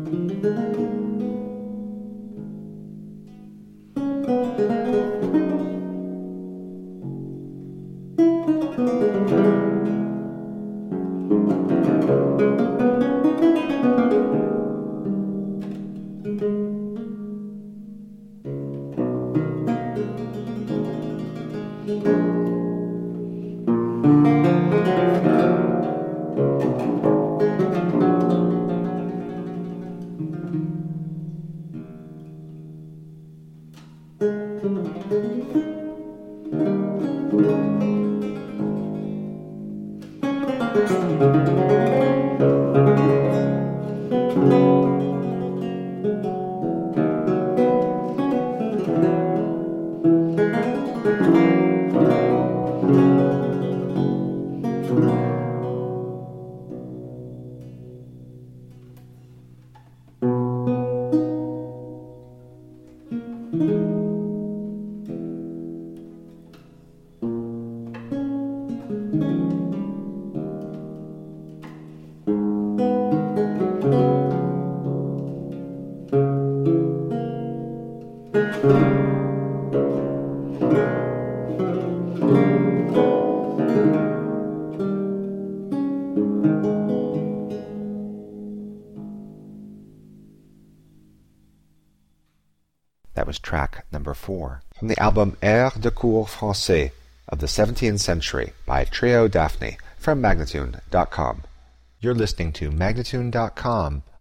That was track number 4 from the album Airs de Cour Français of the 17th Century by Trio Daphne from Magnatune.com. You're listening to Magnatune.com,